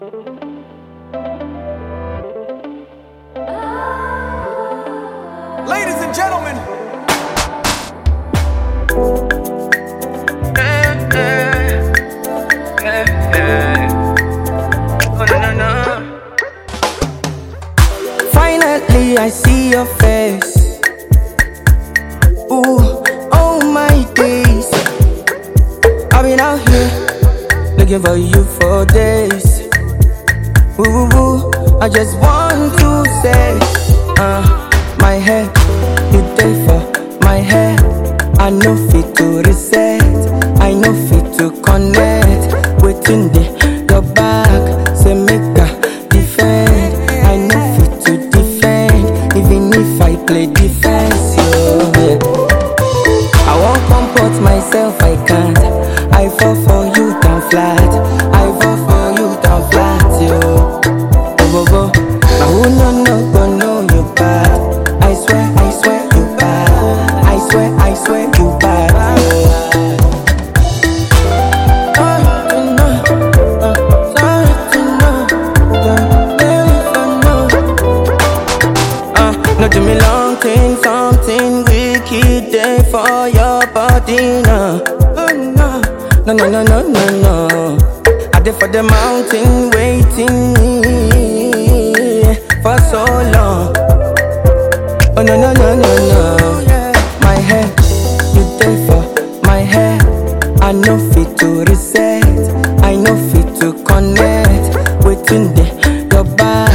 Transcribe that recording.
Ladies and gentlemen. Finally, I see your face. Ooh, oh my days. I've been out here looking for you for days. Ooh, I just want to say, my head, you day for my head. I know fit to reset, I know fit to connect. Waiting there, your back, say make a defend. I know fit to defend, even if I play defense. Yeah. I won't comport myself, I can't. I fall for you down flat, I fall for you down flat, yo. Now who no know you bad. I swear you bad. I swear you bad. No do me long thing, something wicked there for your body now. No. I did for the mountain waiting for so long. Oh no. My head, you there for my head. I know fit to reset, I know fit to connect. Waiting there, your back.